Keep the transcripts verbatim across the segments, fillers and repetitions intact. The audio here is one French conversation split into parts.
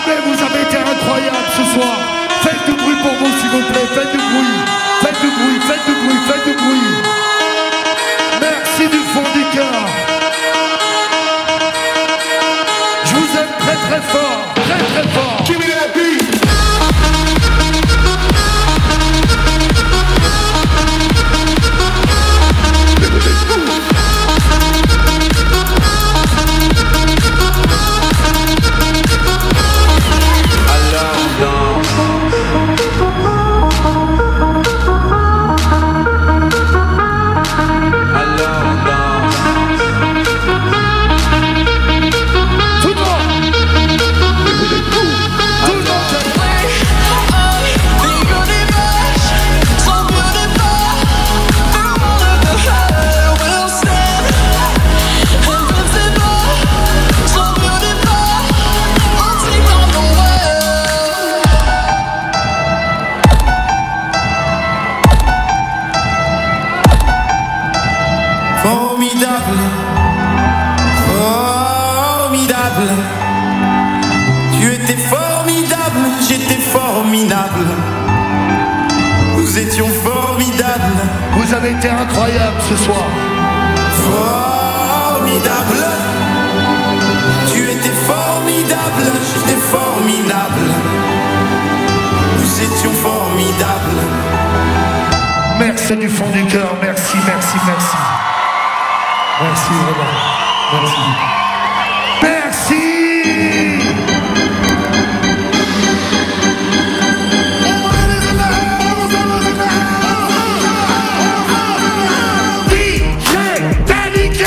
mais vous avez été incroyable ce soir. Faites du bruit pour vous, s'il vous plaît. Faites du bruit. Faites du bruit, faites du bruit, faites du bruit. Merci du fond du cœur. Je vous aime très très fort, très très fort. Give me that beat. Formidable, formidable. Tu étais formidable, j'étais formidable. Nous étions formidables. Vous avez été incroyable ce soir. Formidable. Tu étais formidable, j'étais formidable. Nous étions formidables. Merci du fond du cœur, merci, merci, merci. Merci vraiment. Merci. Merci. D J Dédiqué.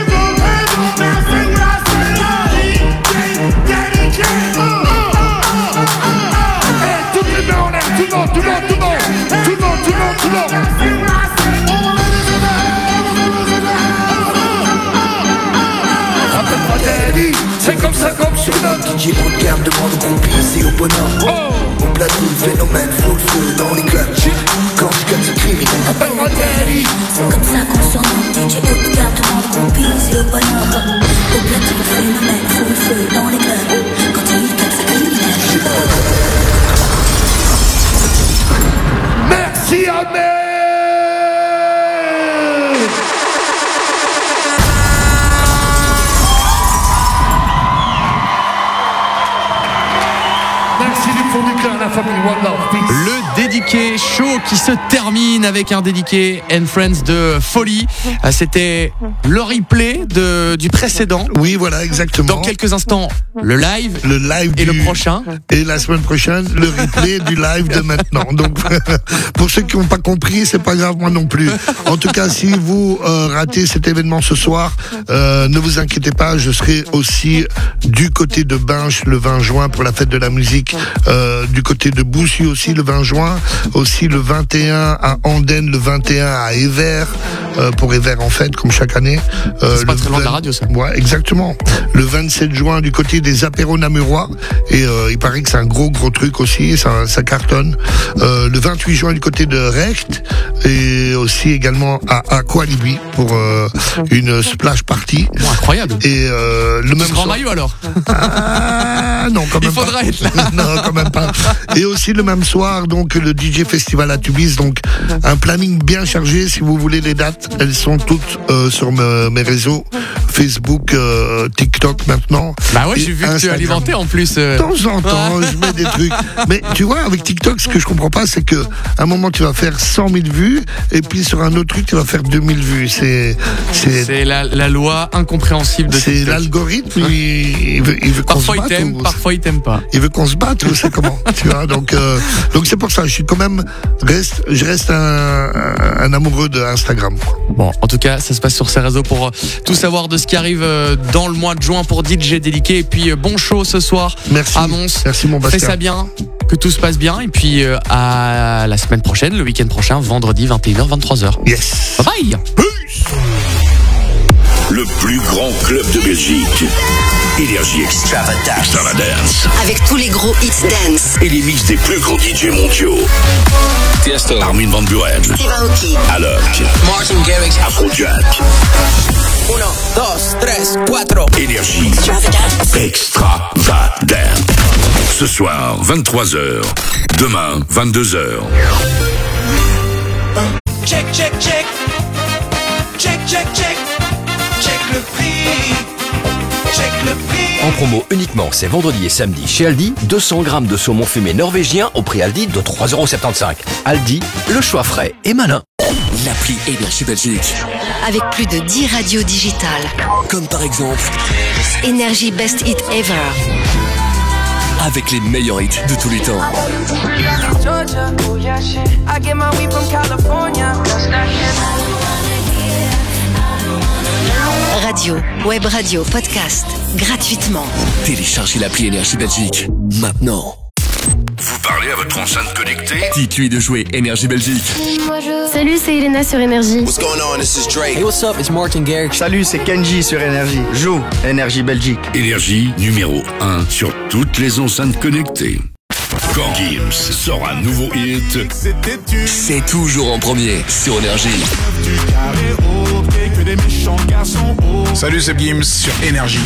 Hey, toutes les mains en l'air, tout le monde, tout le monde, tout le monde, tout le monde, tout le monde, tout le monde. C'est comme ça comme je suis notre D J haut de gamme demande au complice et au bonhomme. Oh. Au plateau le phénomène faut le feu dans les clubs. Quand je gagne ce criminel appelle-moi Daddy. C'est comme ça qu'on surnomme D J haut de gamme demande au complice et au bonhomme. Au plateau le phénomène faut le feu dans les clubs. Quand il gagne ce criminel. Merci Ahmed. La famille One Love, peace. Le dédiqué show qui se termine avec un dédiqué and Friends de folie. C'était le replay de, du précédent. Oui, voilà, exactement. Dans quelques instants, le live. Le live et du... le prochain. Et la semaine prochaine, le replay du live de maintenant. Donc, pour ceux qui n'ont pas compris, c'est pas grave, moi non plus. En tout cas, si vous euh, ratez cet événement ce soir, euh, ne vous inquiétez pas, je serai aussi du côté de Binche le vingt juin pour la fête de la musique. Euh, du côté de Boussy aussi le vingt juin, aussi le vingt et un à Andenne, le vingt et un à Évert, euh, pour Évert en fait, comme chaque année. Euh, c'est pas très loin de la radio ça. Ouais, exactement. Le vingt-sept juin du côté des apéros namurois, et euh, il paraît que c'est un gros gros truc aussi, ça, ça cartonne. Euh, le vingt-huit juin du côté de Recht, et aussi également à Aqualibi pour euh, une splash party. Bon, incroyable. Et euh, le même grand maillot alors. Ah non, quand même. Il faudra pas. être là. Non, quand même pas. Et aussi le même soir, donc le D J Festival à Tubize, donc un planning bien chargé. Si vous voulez les dates, elles sont toutes euh, sur me, mes réseaux Facebook, euh, TikTok maintenant. Bah ouais, j'ai vu Instagram. Que tu alimentais en plus. Euh... De temps en temps, je mets des trucs. Mais tu vois, avec TikTok, ce que je comprends pas, c'est que à un moment tu vas faire cent mille vues, et puis sur un autre truc tu vas faire deux mille vues. C'est c'est, c'est la, la loi incompréhensible de c'est TikTok. L'algorithme. Il, il veut, il veut qu'on se batte. Parfois il t'aime, ou... parfois il t'aime pas. Il veut qu'on se batte ou c'est comment, tu vois. Donc euh, donc c'est pour ça. Je suis quand même reste, je reste un, un, un amoureux de Instagram. Bon, en tout cas, ça se passe sur ces réseaux pour euh, tout savoir de ce qui arrive euh, dans le mois de juin pour D J Dédiqué. Et puis euh, bon show ce soir. Merci. À Mons. Merci mon Bastien. Fais ça bien, que tout se passe bien. Et puis euh, à la semaine prochaine, le week-end prochain, vendredi vingt et une heures, vingt-trois heures. Yes. Bye bye. Peace. Le plus grand club de Belgique. Énergie Extravagance. Extravagance. Avec tous les gros hits dance. Et les mix des plus gros D J mondiaux. Tiesto. Armin van Buuren. Steve Aoki. Alok. Martin Garrix. Afrojack. Uno, dos, tres, cuatro. Énergie Extravagance. Extravagance. Ce soir, vingt-trois heures. Demain, vingt-deux heures. Check, check, check. Check, check, check. Check le prix. Check le prix. En promo uniquement, c'est vendredi et samedi chez Aldi, deux cents grammes de saumon fumé norvégien au prix Aldi de trois euros soixante-quinze. Aldi, le choix frais et malin. L'appli Énergie Belgique. Avec plus de dix radios digitales. Comme par exemple Énergie Best Hit Ever. Avec les meilleurs hits de tous les temps. Radio, web radio, podcast, gratuitement. Téléchargez l'appli Énergie Belgique. Maintenant. Vous parlez à votre enceinte connectée? Dites-lui de jouer Énergie Belgique. Salut, c'est Elena sur Énergie. What's going on? This is Drake. Hey, what's up? It's Martin Garrix. Salut, c'est Kenji sur Énergie. Joue Énergie Belgique. Énergie numéro un sur toutes les enceintes connectées. Quand Gims sort un nouveau hit, c'est toujours en premier sur Énergie. Salut, c'est Gims sur Énergie.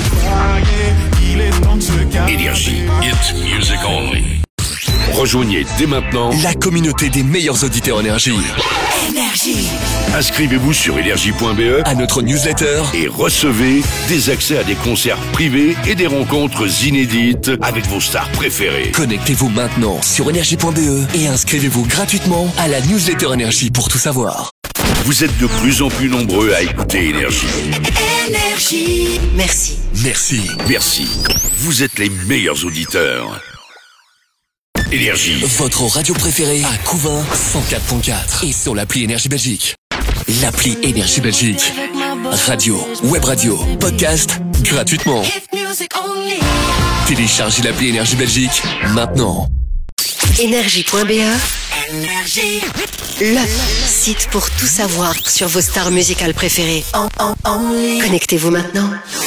Énergie, hit music only. Rejoignez dès maintenant la communauté des meilleurs auditeurs Énergie. Énergie. Inscrivez-vous sur énergie point b e à notre newsletter et recevez des accès à des concerts privés et des rencontres inédites avec vos stars préférées. Connectez-vous maintenant sur énergie point b e et inscrivez-vous gratuitement à la newsletter Énergie pour tout savoir. Vous êtes de plus en plus nombreux à écouter Énergie. Énergie. Merci. Merci. Merci. Vous êtes les meilleurs auditeurs. Énergie. Votre radio préférée à Couvain cent quatre point quatre et sur l'appli Énergie Belgique. L'appli Énergie Belgique. Radio, web radio, podcast, gratuitement. Téléchargez l'appli Énergie Belgique maintenant. énergie point b e. Énergie. Le site pour tout savoir sur vos stars musicales préférées. Connectez-vous maintenant.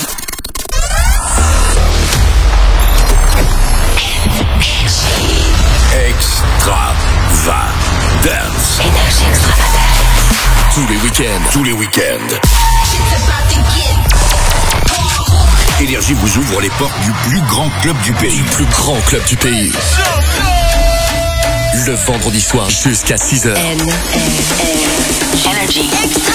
Extravagance. Énergie extravagance. Tous les week-ends. Tous les week-ends. Énergie vous ouvre les portes du plus grand club du pays. Du plus grand club du pays. Le vendredi soir jusqu'à six heures. Énergie.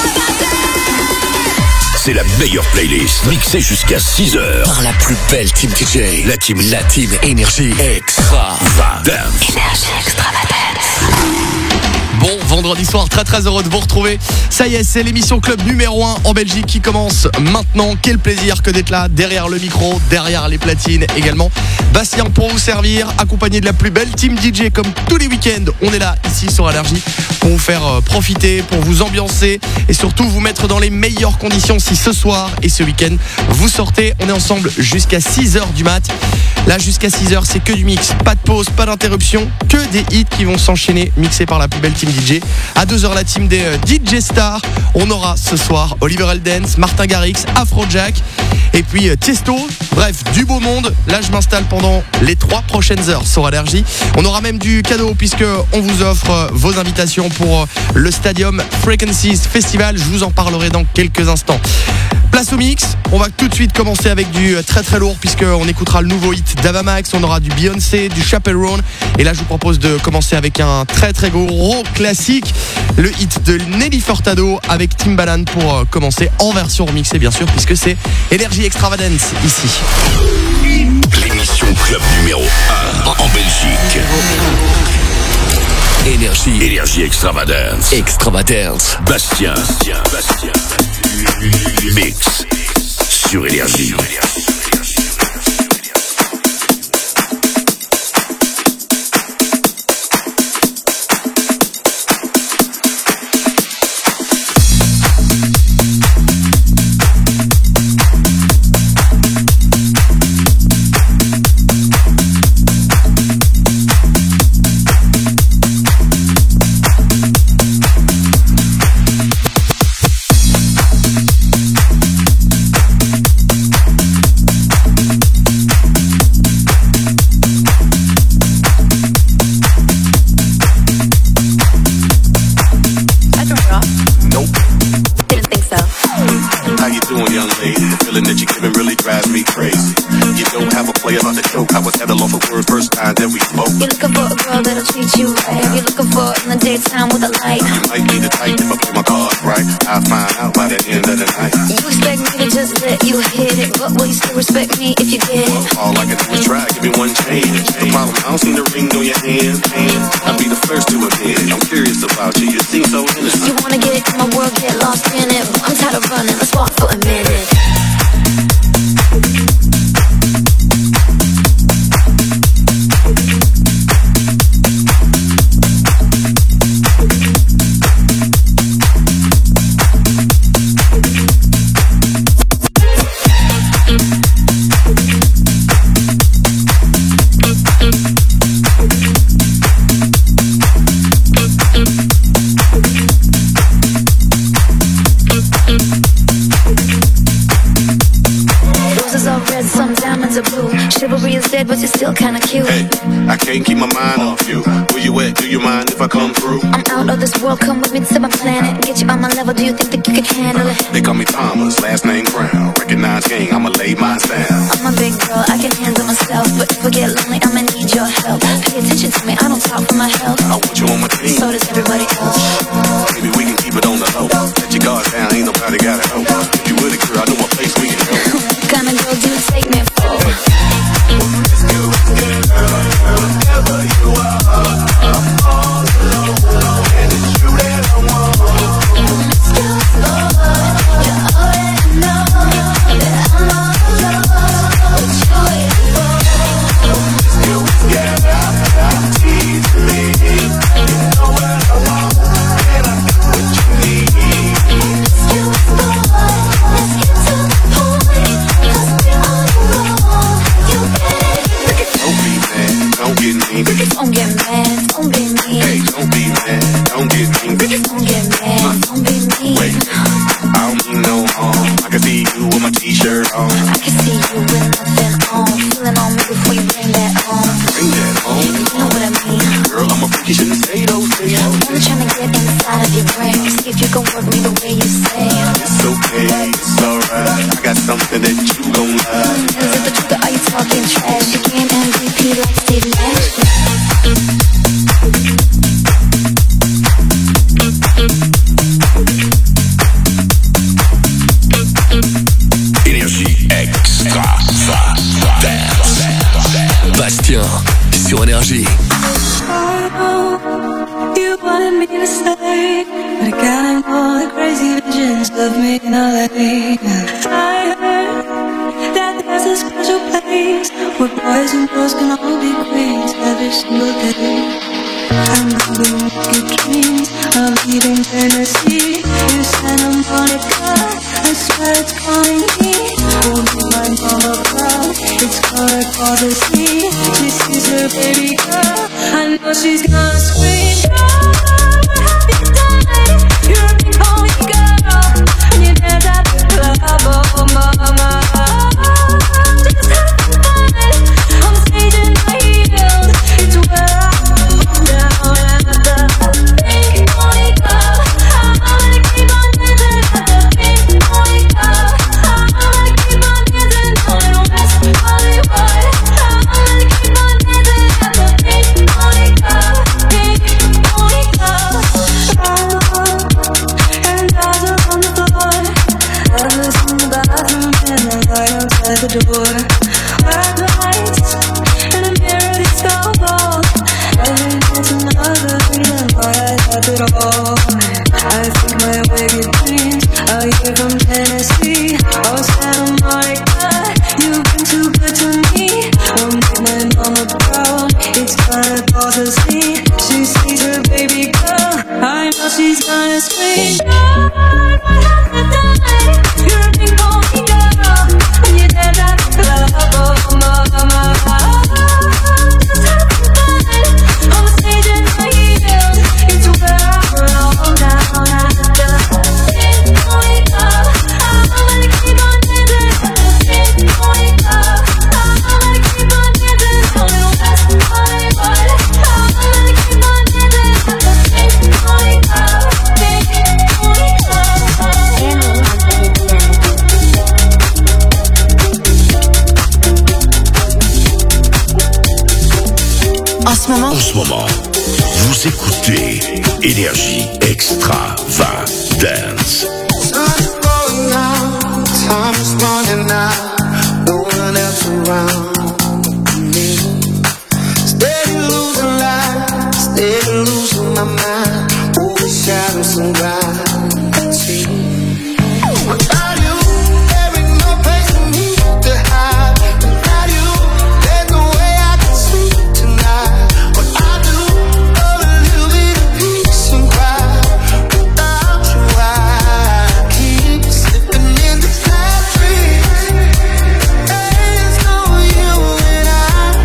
C'est la meilleure playlist, mixée jusqu'à six heures. Par la plus belle team D J. La team, la team Énergie Extravagance. Énergie extravagance. Bon, vendredi soir, très très heureux de vous retrouver. Ça y est, c'est l'émission Club numéro un en Belgique qui commence maintenant. Quel plaisir que d'être là, derrière le micro, derrière les platines également. Bastien pour vous servir, accompagné de la plus belle team D J comme tous les week-ends. On est là, ici sur Énergie, pour vous faire profiter, pour vous ambiancer et surtout vous mettre dans les meilleures conditions si ce soir et ce week-end vous sortez. On est ensemble jusqu'à six heures du mat. Là, jusqu'à six heures, c'est que du mix, pas de pause, pas d'interruption, que des hits qui vont s'enchaîner, mixés par la plus belle team D J. À deux heures, la team des euh, D J stars. On aura ce soir Oliver Heldens, Martin Garrix, Afrojack et puis euh, Tiesto. Bref, du beau monde. Là, je m'installe pendant les trois prochaines heures sur Énergie. On aura même du cadeau puisque on vous offre euh, vos invitations pour euh, le Stadium Frequencies Festival. Je vous en parlerai dans quelques instants. Place au mix, on va tout de suite commencer avec du très très lourd puisqu'on écoutera le nouveau hit d'Ava Max, on aura du Beyoncé, du Chaperone et là je vous propose de commencer avec un très très gros classique, le hit de Nelly Furtado avec Timbaland pour commencer en version remixée bien sûr puisque c'est Énergie Extravagance ici. L'émission Club numéro un en Belgique. Énergie. Énergie Extravagance. Extravagance. Bastien. Bastien. Bastien. Mix sur Énergie. I was at a loss for words first time that we spoke. You're looking for a girl that'll treat you right. You're looking for in the daytime with a light. You might be the type if I play my cards right. I'll find out by the end of the night. You expect me to just let you hit it, but will you still respect me if you get it? All I can do is try, give me one chance. The problem, I don't see the ring on your hand. I'll be the first to admit it. I'm curious about you, you seem so innocent. You wanna get in my world, get lost in it. I'm tired of running, let's walk for a minute. Chivalry is dead, but you're still kinda cute. Hey, I can't keep my mind off you. Where you at? Do you mind if I come through? I'm out of this world, come with me to my planet. Get you on my level, do you think that you can handle it? They call me Thomas, last name Brown. Recognize gang, I'ma lay mine down. I'm a big girl, I can handle myself. But if I get lonely, I'ma need your help. Pay attention to me, I don't talk for my health. I want you on my team. So does everybody else. Maybe we can keep it on the low. Let your guard down, ain't nobody got it. If you with a girl, I know a place we can go. What kind of girl do you take me for? Wherever you are, I'm all alone, and it's you that I want. You already know that I'm all alone with you. You get out, out, tease me. You know what I want, and I know what you need. Let's get to the point, let's get to the point, 'cause we're on the road. You get it. Don't be mad, don't get mean. Don't get mad, don't be mean. Hey, don't be mad, don't get mean. Don't get mad, don't be mean. Wait, I don't mean no harm. I can see you with my t-shirt on. I can see you with nothing on. Feeling on me before you bring that on. Bring that on. You know what I mean. Girl, I'm a freak, you shouldn't say those things. I'm trying to get inside of your brain. See if you can work me the way you say. It's okay, it's alright. I got something that you gon' like. Is it the truth or are you talking trash? You can't M V P like Steve Nash. Énergie extra. Dance. Bastien sur Énergie. You wanted me to stay, but I got all the crazy visions of me in L A. I heard that there's a special place where boys and girls can all be queens every single day. I'm having wicked dreams of leaving Tennessee to Santa Monica. I swear it's calling me. Hold me, my mama proud. It's gonna cause a scene. This is her baby girl. I know she's gonna scream. Oh, what have you done? You're a big holy girl, and you dance at the club. Oh, mama. Just having fun on stage in my heels. It's where I go down at the Pink Monica. I wanna keep on dancing at the Pink Monica. I wanna keep on dancing on West Hollywood. I wanna keep on dancing at the Pink Monica. Pink Monica. And eyes are on the floor. I was in the bathroom and I light outside the door. White lights and a mirror that's so bold. I think it's another reason why I love it all. I think my wicked dreams are here from Tennessee. Oh, Santa Monica, you've been too good to me. Won't make my mama proud. It's gonna cause a scene. She sees her baby girl. I know she's gonna scream. Oh, what have you done? You're a big holy girl, and you dance at the club. Oh, mama. Just having fun on stage in my heels. It's where I belong down at the Pink Monica. I wanna keep on dancing at the Pink Monica. I wanna keep on dancing on En ce moment, En ce moment, vous écoutez Énergie Extravagance. Time is running out, no one else around me. Steady losing light, steady losing my mind. Over shadows and gravity. Without you, there ain't no place for me to hide. Without you, there's no way I can sleep tonight. What I do, oh, a little bit of peace and quiet. Without you, I keep slipping into bad dreams. There's no you and I.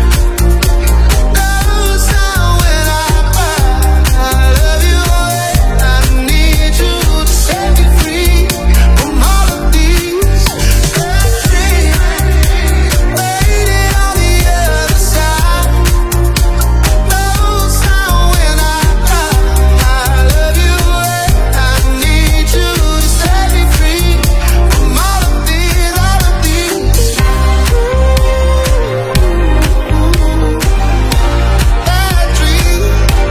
Knows how when I cry. I love you and I need you to set me free from all of these bad dreams. Waiting on the other side. Knows how when I cry. I love you and I need you to set me free from all of these, all of these bad dreams.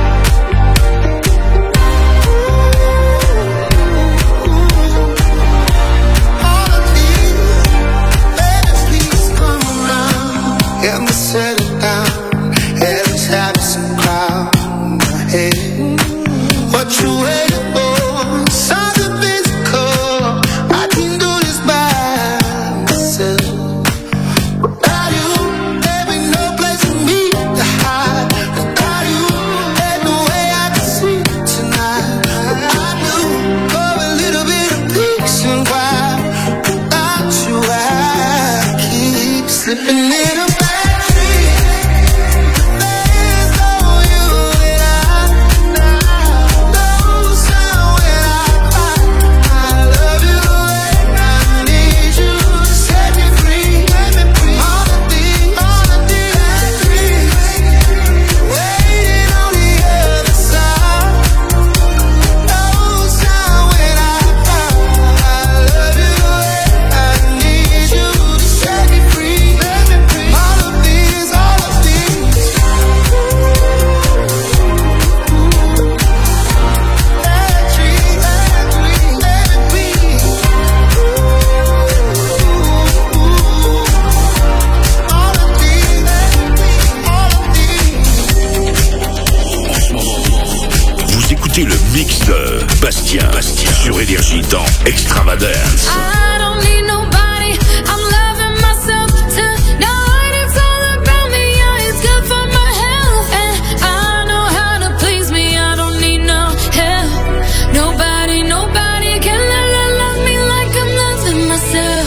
All of these, baby, please come around. Help me settle down. At least have some cloud in my head. What you waiting for? Something physical. I can do this by myself. Without you, there ain't no place for me to hide. Without you, there's no way I can sleep tonight. I do for a little bit of peace and quiet. Without you, I keep slipping in a bad dream. There's no you and I. Knows how when I cry. I love you and I need you to set me free. All of these, all of these bad dreams. Waiting on the other side. Knows how when I cry. I love you and I need you to set me free. All of these, all of these bad dreams, bad dreams, let it be. All of these, all of these. En ce moment, vous écoutez le mix de Bastien, Bastien sur Énergie dans Extravagance. I don't need nobody. I'm loving myself tonight. It's all about me. Yeah, it's good for my health, and I know how to please me. I don't need no help. Nobody, nobody can love, love, love me like I'm loving myself.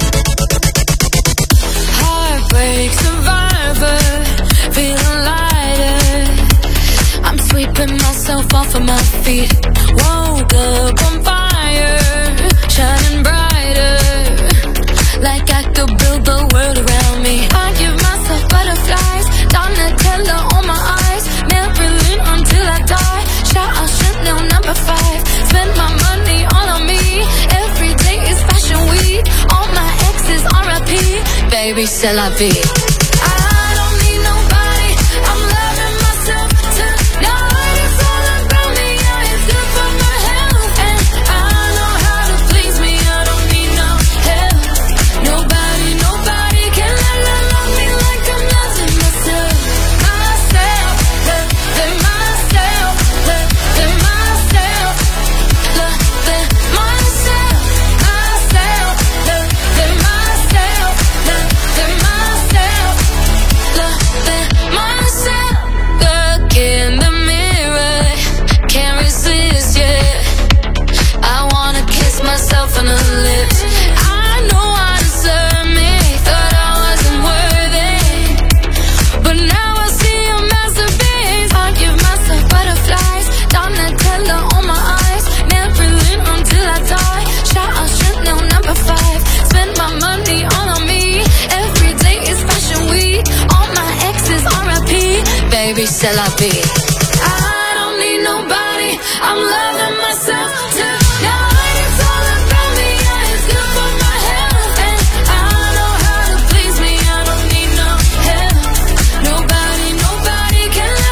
Heartbreak survivor, feeling lighter. I'm sweeping myself off of my feet. Woke up on fire, shining brighter. Like I could build the world around me. I give myself butterflies, Donatella on my eyes. Never leave until I die. Shout out Chanel number five. Spend my money all on me. Every day is fashion week. All my exes R I P. Baby, c'est la vie. I don't need nobody. I'm loving myself tonight. It's all about me. Yeah, it's good for my health, and I know how to please me. I don't need no help. Nobody, nobody can love, love, love me like I'm loving myself. Myself, loving myself, loving myself, loving myself, myself, loving myself, loving myself, loving myself. Look in the mirror, can't resist, yeah. I wanna kiss myself on the lips. I know I deserve me, thought I wasn't worthy, but now I see a masterpiece. I give myself butterflies, Donatella on my eyes. Never leave until I die. Shout out Chanel number five. Spend my money all on me. Every day is fashion week. All my exes R I P. Baby, c'est la vie. I don't need nobody. I'm loving myself tonight. It's all about me. Yeah, it's good for my health, and I know how to please me. I don't need no help. Nobody, nobody can love,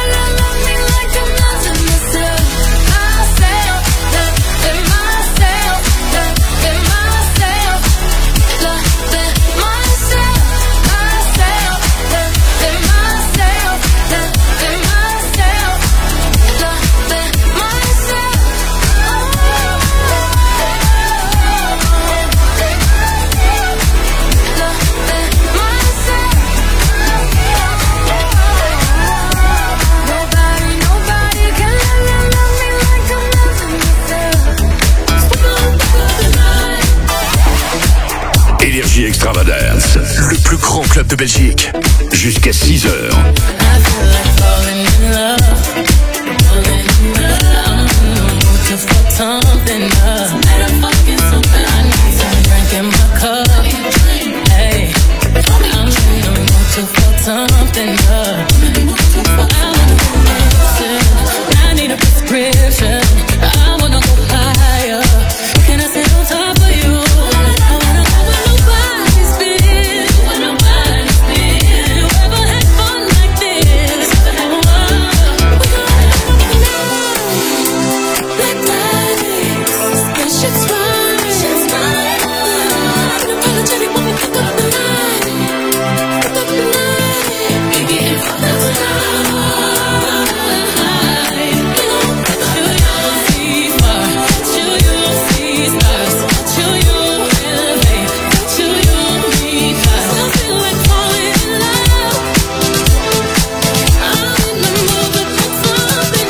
le plus grand club de Belgique. Jusqu'à six heures. Something up. I'm fucking something. I need some drink in my cup. Hey, I'm in the mood to fuck something up. I need a prescription. I wanna go higher. Can I sit on top of you? I wanna go where nobody's been. Where nobody's been. You ever had fun like this? Shit's fine, shit's fine. Unapologetic when we pick up the line. Pick up the line. We getting fucked up tonight. Chill your see far, chill your see stars, chill your elevate, chill your me fast. I feel like falling in love. I'm in the mood to put something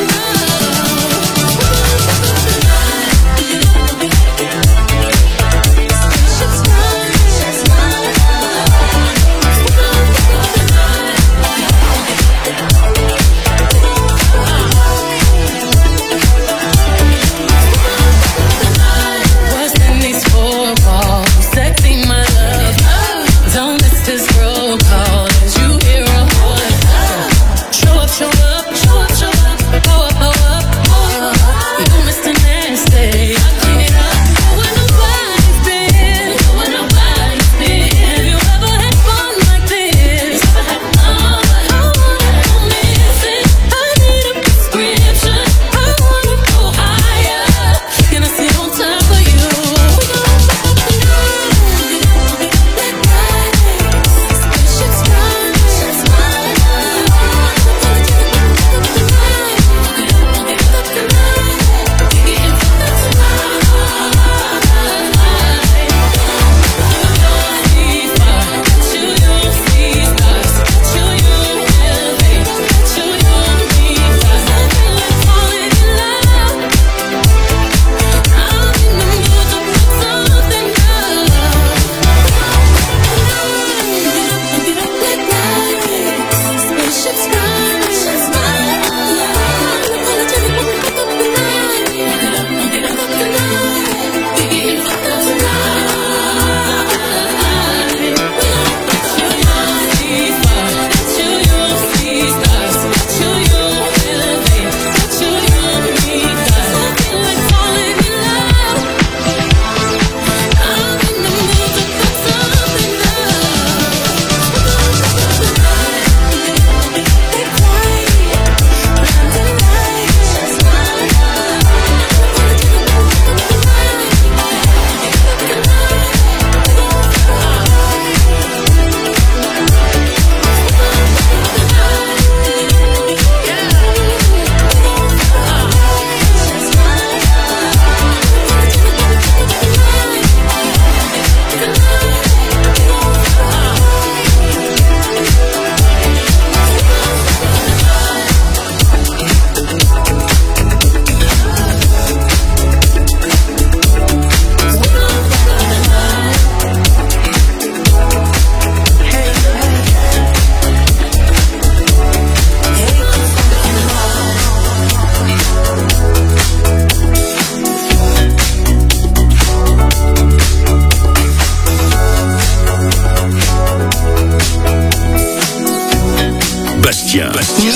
Bastien.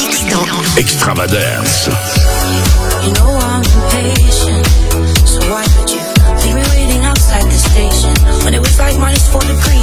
Extravagance. You know I'm impatient, so why would you leave me waiting outside the station when it was like minus four degrees?